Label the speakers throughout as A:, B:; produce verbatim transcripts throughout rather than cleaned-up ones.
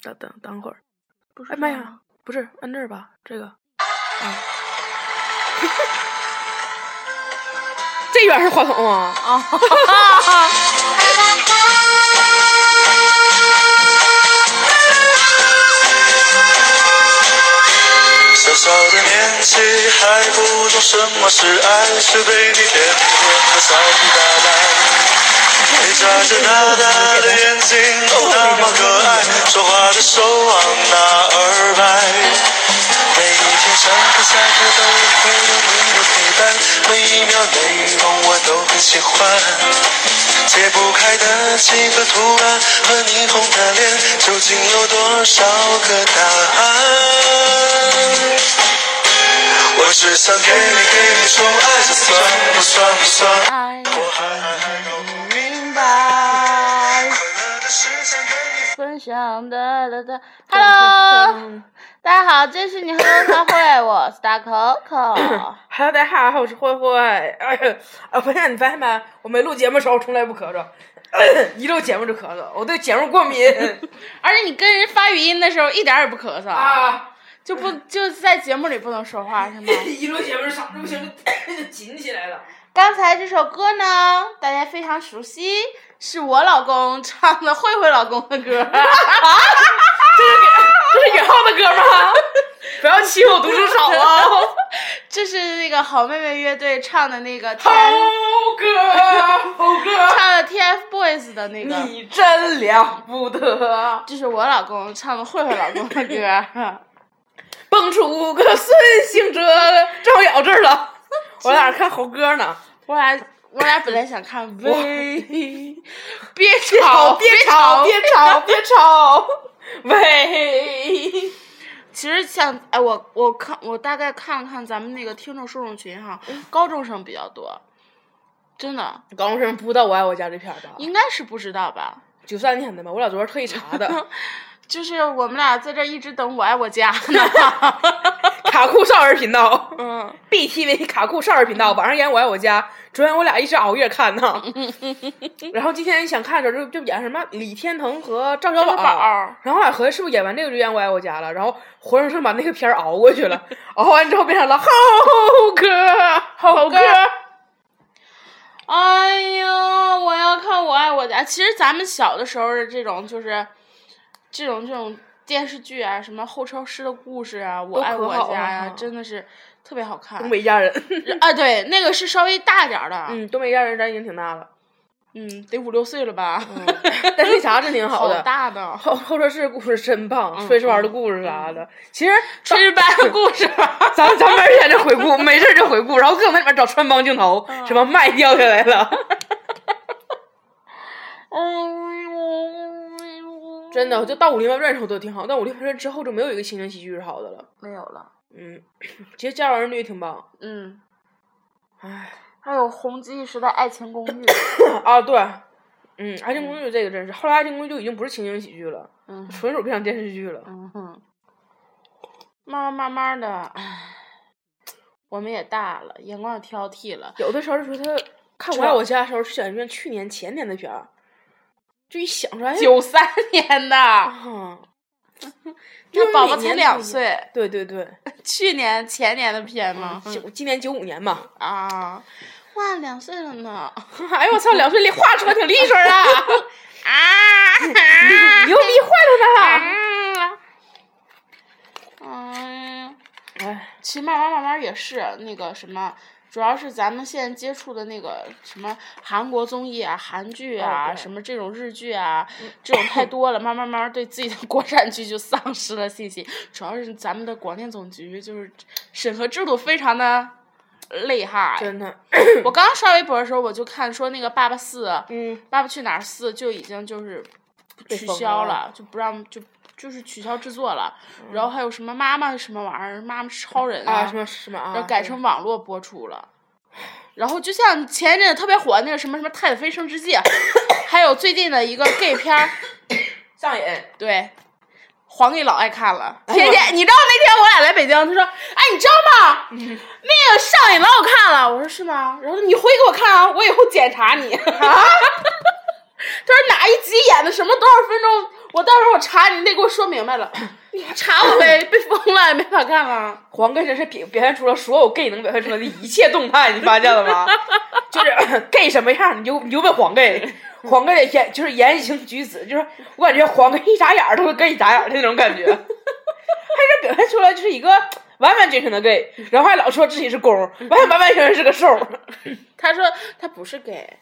A: 等等等会儿，
B: 不是？
A: 哎妈呀，不是按这儿吧？这个，啊，这边是话筒啊！啊！
C: 小小的年纪还不懂什么是爱，是被你甜甜的骚皮打败。你眨着大大的眼睛，哦那么可爱，说话的手往哪儿摆？每一天上课下课都会有你的陪伴，每一秒内容我都很喜欢。解不开的几个图案和霓虹的脸，究竟有多少个答案？我只想给你给你说爱，这算不算不算？我还没有明白。
B: 分享的的的 ，Hello， 大家好，这是你和我开会，我是大 Coco。
A: Hello， 大家好，我是慧慧。哎呀，我发现你发现没？我没录节目的时候从来不咳嗽，一录节目就咳嗽，我对节目过敏。
B: 而且你跟人发语音的时候一点也不咳嗽
A: 啊。
B: 就不就在节目里不能说话是吗？
A: 一录节目嗓子不行就就紧起来了。
B: 刚才这首歌呢，大家非常熟悉，是我老公唱的慧慧老公的歌。啊！
A: 这是给这是允浩的歌吗？不要欺负我读书少啊！
B: 这是那个好妹妹乐队唱的那个
A: 好歌，好歌，
B: 唱的 T F BOYS 的那个。
A: 你真了不得！
B: 这是我老公唱的慧慧老公的歌。
A: 蹦出个孙行者，正好咬这儿了。我俩看猴哥呢。
B: 我俩我俩本来想看喂，别吵
A: 别吵别吵别吵，喂。
B: 其实像哎，我我看我大概看了看咱们那个听众受众群哈，高中生比较多，真的。
A: 高中生不知道《我爱我家》这片吧？
B: 应该是不知道吧？
A: 九三年的吧，我俩昨天特意查的。
B: 就是我们俩在这一直等我爱我家呢。
A: 卡酷少儿频道，
B: 嗯
A: ，B T V 卡酷少儿频道晚上演我爱我家，昨天我俩一直熬夜看呢。然后今天想看的时候就就演什么李天腾和赵小宝，然后我俩合计是不是演完这个就演我爱我家了，然后活生生把那个片儿熬过去了，熬完之后变成了好歌好歌。
B: 哎呀，我要看我爱我家。其实咱们小的时候的这种就是这种这种电视剧啊，什么后车师的故事啊，我爱我家呀、啊，真的是特别好看。
A: 东北一家人
B: 啊，对，那个是稍微大点的。
A: 嗯，东北一家人咱已经挺大了。
B: 嗯，得五六岁了吧？
A: 嗯、但是那啥真挺好的，
B: 好大的
A: 后后车师故事真棒，炊事班的故事啥的。嗯、其实
B: 炊事班的故事，
A: 咱咱没天就回顾，没事就回顾，然后各往那里面找穿帮镜头，嗯、什么麦掉下来了。真的，就到武林外传的时候都挺好，但武林外传之后就没有一个情景喜剧是好的了。
B: 没有了。
A: 嗯，其实《家有儿女》也挺棒。
B: 嗯。
A: 唉。
B: 还有红极一时的《爱情公寓》。
A: 啊，对。嗯，《爱情公寓》这个真是，后来《爱情公寓》就已经不是情景喜剧了，
B: 嗯，
A: 纯属变成电视剧了。
B: 嗯哼。慢慢慢慢的，唉，我们也大了，眼光也挑剔了。
A: 有的时候就觉得看《我爱我家》的时候，是选一遍去年前年的片儿。就一想出来，
B: 九三年的，
A: 嗯，
B: 那宝宝才两岁，
A: 对对对，
B: 去年前年的片吗？
A: 九、嗯、今年九五年嘛，
B: 啊，哇，两岁了呢！
A: 哎呦我操，两岁话说挺利索啊！啊，牛逼坏了
B: 呢！嗯，哎，其实慢慢慢慢也是那个什么。主要是咱们现在接触的那个什么韩国综艺啊、韩剧啊、
A: 哦、
B: 什么这种日剧啊，这种太多了，慢慢慢慢对自己的国产剧就丧失了信心。主要是咱们的广电总局就是审核制度非常的厉害。
A: 真的，
B: 我刚刚刷微博的时候，我就看说那个《爸爸四》，
A: 嗯，《
B: 爸爸去哪儿四》就已经就是取消了，就不让就。就是取消制作了，嗯、然后还有什么妈妈什么玩意儿，妈妈超人
A: 啊，什么什么啊，
B: 然后改成网络播出了。然后就像前一阵子特别火那个什么什么《太子妃升职记》，还有最近的一个 gay 片儿《
A: 上瘾》，
B: 对，黄奕老爱看了。天天，你知道那天我俩来北京，他说：“哎，你知道吗？嗯、那个上瘾老好看了。”我说：“是吗？”然后你回给我看啊，我以后检查你。啊他说哪一集演的什么多少分钟？ 我到时候我查你，你得给我说明白了。你查我呗，被封了，没法看了。
A: 黄 gay 真是表表现出了所有 gay 能表现出来的一切动态，你发现了吗？就是 gay 什么样，你就你就问黄 gay， 黄 gay 的言就是言行举止，就是我感觉黄 gay 一眨眼都会跟一眨眼的那种感觉，还是表现出来就是一个完完全全的 gay， 然后还老说自己是公，完完完全全是个兽。
B: 他说他不是 gay。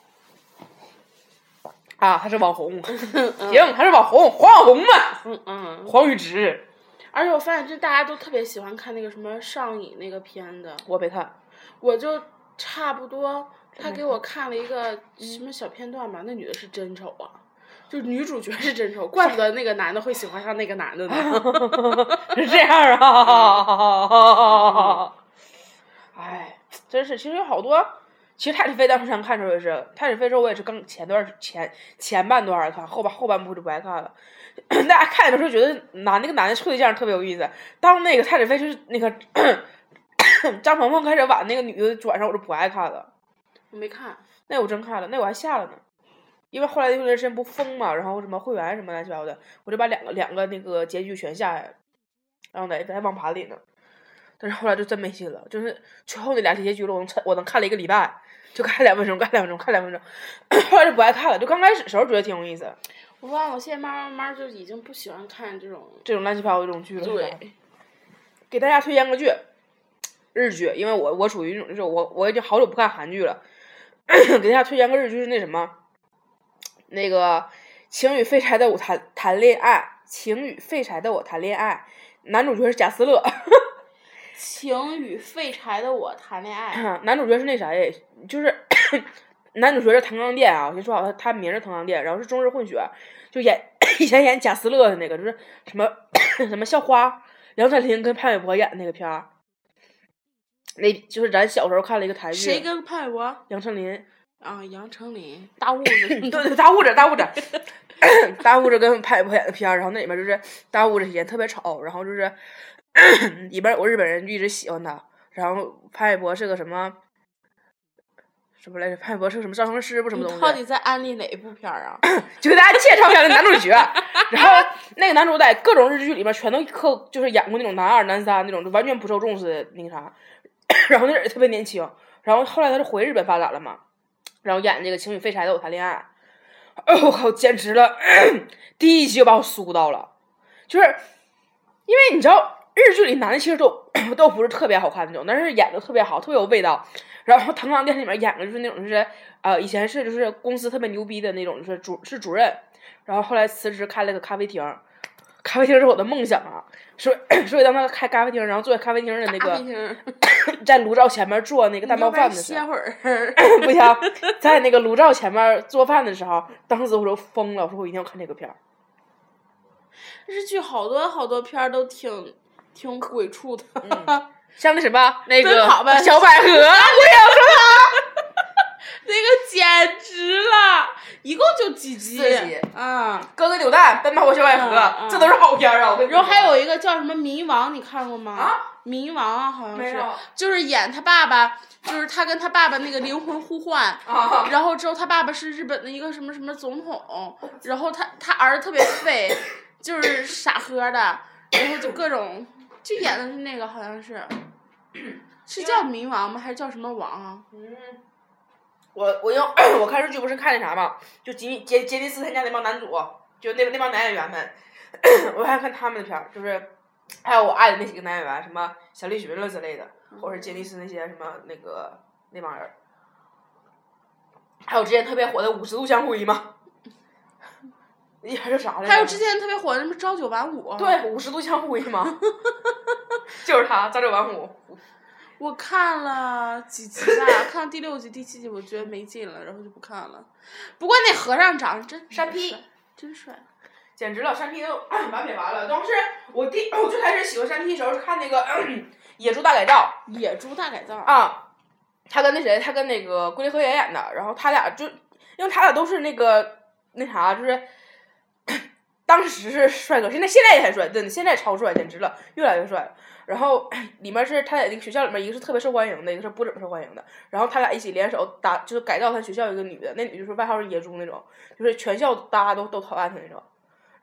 A: 啊，他是网红，行，他是网红，黄网红嘛，
B: 嗯嗯，
A: 黄宇植。
B: 而且我发现这大家都特别喜欢看那个什么上瘾那个片子，
A: 我没看，
B: 我就差不多，他给我看了一个什么小片段吧，那女的是真丑啊，就女主角是真丑，怪不得那个男的会喜欢上那个男的呢。
A: 是这样啊，哎，真是，其实有好多。其实泰史飞当时想看的时候也是，泰史飞之后我也是刚前段前前半段看，后半后半部就不爱看了。大家看的时候觉得男那个男的处对象特别有意思，当那个泰史飞就是那个张鹏鹏开始把那个女的转上，我就不爱看了。
B: 我没看，
A: 那我真看了，那我还下了呢。因为后来那段时间不封嘛，然后什么会员什么乱七八糟的，我就把两个两个那个结局全下来了，然后在在网盘里呢。但是后来就真没劲了，就是最后那俩结局了，我能我能看了一个礼拜，就看两分钟，看两分钟，看两分钟，后来就不爱看了。就刚开始的时候觉得挺有意思。
B: 我发现我现在慢慢慢慢就已经不喜欢看这种
A: 这种乱七八糟的这种剧了。
B: 对，
A: 给大家推荐个剧，日剧，因为我我属于那种就是我我已经好久不看韩剧了，给大家推荐个日剧是那什么，那个情与废柴的我谈谈恋爱，情与废柴的我谈恋爱，男主角是贾斯勒。
B: 情与废柴的我谈恋爱，
A: 男主角是那啥呀？就是男主角是藤冈靛啊，我先说好，他他名是藤冈靛，然后是中日混血，就演以前演贾斯勒的那个，就是什么什么校花，杨丞琳跟潘玮柏演的那个片儿。那就是咱小时候看了一个台剧。
B: 谁跟潘玮柏？
A: 杨丞琳。
B: 啊，杨丞琳，大痦子。
A: 对对，大痦子，大痦子，大痦子跟潘玮柏演的片儿，然后那里面就是大痦子演特别丑，然后就是。里边我日本人就一直喜欢他，然后潘玮柏是个什么什么来着？潘玮柏是个什么造型师不什么东西？
B: 你到底在安利哪一部片儿啊？
A: 就给大家介绍一下那男主角，然后那个男主在各种日剧里面全都刻就是演过那种男二男三那种就完全不受重视的那个啥，然后那人也特别年轻，然后后来他就回日本发展了嘛，然后演那个情与废柴的我谈恋爱，哦我靠，简直了，第一集就把我酥到了，就是因为你知道。日剧里男的其实都都不是特别好看那种，但是演的特别好，特别有味道。然后藤冈靛里面演的就是那种就是呃以前是就是公司特别牛逼的那种，就是主是主任，然后后来辞职开了个咖啡厅，咖啡厅是我的梦想啊，所以所以当他开咖啡厅，然后坐在咖啡厅的那个在炉灶前面做那个蛋包饭的时候，
B: 歇会儿
A: 不行，在那个炉灶前面做饭的时候，当时我就疯了，我说我一定要看这个片儿。
B: 日剧好多好多片儿都挺。挺鬼畜的，
A: 嗯、像那什么那个
B: 小
A: 百合，我也要说
B: 他，那个简直了，一共就几集？
A: 四集
B: 啊！
A: 哥哥扭蛋、奔跑吧小百合，
B: 嗯嗯、
A: 这都是好片啊！
B: 然后还有一个叫什么《冥王》，你看过吗？
A: 啊，
B: 冥王啊，好像是，
A: 是
B: 就是演他爸爸，就是他跟他爸爸那个灵魂互换，
A: 啊、
B: 然后之后他爸爸是日本的一个什么什么总统，然后他他儿子特别废，就是傻呵的，然后就各种。就演的是那个，好像是，是叫冥王吗？还是叫什么王啊？
A: 嗯，我我用我看日剧不是看那啥嘛，就杰杰杰尼斯他家那帮男主，就那那帮男演员们，我还看他们的片儿，就是还有我爱的那几个男演员，什么小栗旬了之类的，或者是杰尼斯那些什么那个那帮人，还有之前特别火的五十度香灰嘛。还是啥来着？
B: 还有之前特别火的什么朝九晚五？
A: 对，五十度香灰嘛，就是他朝九晚五。
B: 我看了几集吧，看到第六集、第七集，我觉得没劲了，然后就不看了。不过那和尚长得真
A: 山P，
B: 真帅，
A: 简直了！山 P 都完美完了。当时我第我最开始喜欢山 P 的时候是看那个《野猪大改造》。
B: 野猪大改造
A: 啊，他跟那谁，他跟那个龟梨和也演的，然后他俩就，因为他俩都是那个那啥，就是。当时是帅哥，现在现在也很帅，真的，现在超帅，简直了，越来越帅。然后里面是他在那个学校里面，一个是特别受欢迎的，一个是不怎么受欢迎的。然后他俩一起联手打，就是改造他学校一个女的，那女就是外号是野猪那种，就是全校大家都都讨厌他那种。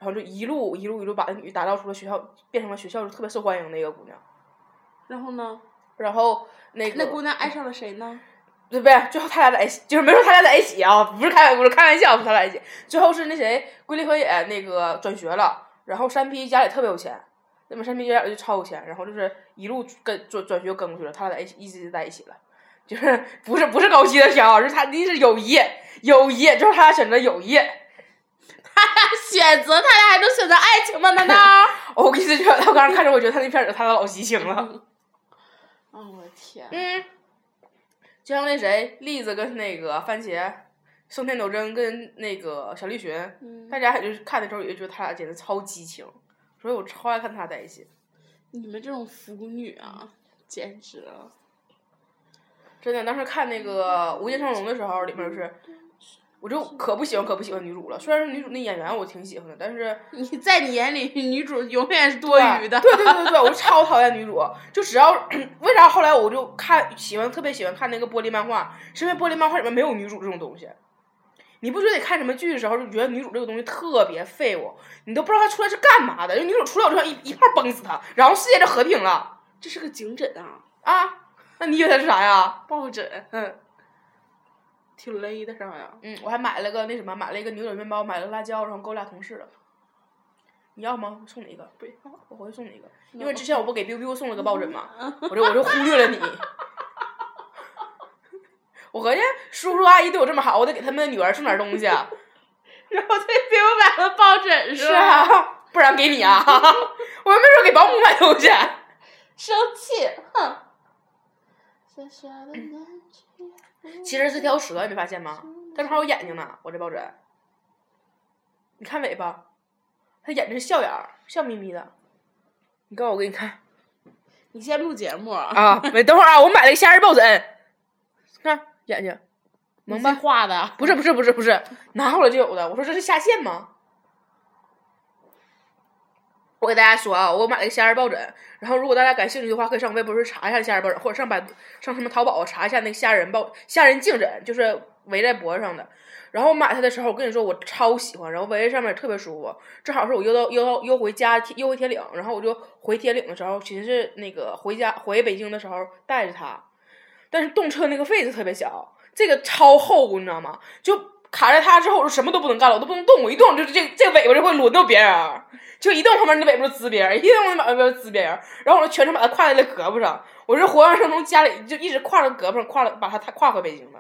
A: 然后就一路一路一路把那女打造出了学校，变成了学校特别受欢迎的一个姑娘。
B: 然后呢？
A: 然后那个
B: 那姑娘爱上了谁呢？
A: 对不对？最后他俩在一起，就是没说他俩在一起啊，不是开不是开玩笑，不是他俩在一起。最后是那谁，龟梨和也那个转学了，然后山 P 家里特别有钱，那么山 P 家里就超有钱，然后就是一路跟转转学跟过去了，他俩在一起一直在一起了，就是不是不是高息的挑，是他那是友谊，友谊就是他俩选择友谊。
B: 他俩选择，他俩还能选择爱情吗？难道？
A: 我跟你说，我刚刚看着，我觉得他那片儿他俩老激情了。
B: 哦，我的天！
A: 嗯，就像那谁，栗子跟那个番茄，盛田斗真跟那个小栗旬，
B: 嗯、
A: 大家也就是看的时候也觉得他俩简直超激情，所以我超爱看他俩在一起。
B: 你们这种腐女啊，简直了！
A: 真的，当时看那个《无间成龙》的时候，里面是。我就可不喜欢可不喜欢女主了，虽然女主那演员我挺喜欢的，但是
B: 你在你眼里女主永远是多余的。
A: 对对对对对，我超讨厌女主，就只要为啥后来我就看喜欢特别喜欢看那个玻璃漫画，是因为玻璃漫画里面没有女主这种东西。你不觉得你看什么剧的时候就觉得女主这个东西特别废物，你都不知道她出来是干嘛的，因为女主出来我就想一一炮崩死她，然后世界就和平了。
B: 这是个颈枕啊
A: 啊？那你以为它是啥呀？
B: 抱枕。嗯。挺勒的上呀。
A: 嗯，我还买了个那什么，买了一个牛角面包，买了辣椒，然后给我俩同事了。你要吗？送你一个。不要，我回去送你一个。因为之前我不给 biu biu 送了个抱枕嘛，我就我就忽略了你。我合计叔叔阿姨对我这么好，我得给他们的女儿送点东西。然后
B: 对 biu 买了抱枕
A: 是啊，不然给你啊！我又没说给保姆买东西。
B: 生气，哼。
A: 其实是条蛇，你没发现吗？它还有眼睛呢，我这抱枕。你看尾巴，它眼睛是笑眼儿，笑眯眯的。你告诉我，给你看。
B: 你先录节目啊！
A: 啊，没，等会儿啊，我买了个夏日抱枕。看眼睛，萌吧？
B: 画的？
A: 不是不是不是不是，拿回来就有的。我说这是下线吗？我给大家说啊，我买了个夏日抱枕，然后如果大家感兴趣的话，可以上微博查一下夏日抱枕，或者上百上什么淘宝查一下那个夏人抱夏人颈枕，就是围在脖子上的。然后买它的时候，我跟你说我超喜欢，然后围在上面也特别舒服。正好是我邮到邮到邮回家邮回铁岭，然后我就回铁岭的时候，其实是那个回家回北京的时候带着它，但是动车那个位置特别小，这个超厚，你知道吗？就卡在它之后，我什么都不能干了，我都不能动，我一动就是这这个尾巴就会轮到别人。就一动旁边那尾巴就滋别人，一动那尾巴就滋别人，然后我就全程把它挎在了胳膊上。我是活生生从家里就一直挎着胳膊上，挎了把它挎回北京的。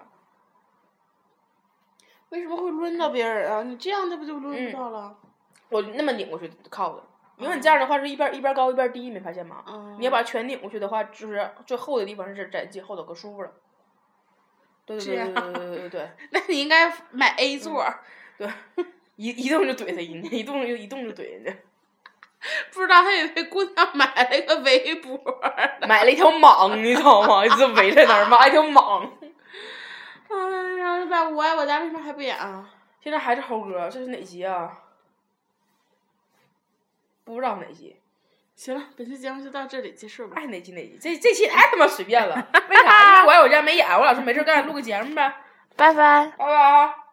B: 为什么会抡到别人啊？你这样它不就抡不到了？
A: 嗯、我那么拧过去靠的，因为你这样的话是一边一边高一边低，你没发现吗？
B: 嗯、
A: 你要把全拧过去的话，就是最厚的地方是在最后头可舒服了。对对对对对对对对。
B: 那你应该买 A 座。
A: 嗯、对。一一动就怼他人家，一动就一动就怼人家。
B: 不知道他以为姑娘买了一个围脖，
A: 买了一条蟒，你知道吗？就围在那儿买一条蟒。
B: 哎呀，把我爱我家为什么还不演啊？
A: 现在还是猴哥，这是哪集啊？不知道哪集。
B: 行了，本期节目就到这里结束吧。
A: 爱哪集哪集，这这期太他妈随便了。为啥？因为我爱我家没演，我老是没事干录个节目呗。
B: 拜拜。
A: 拜拜。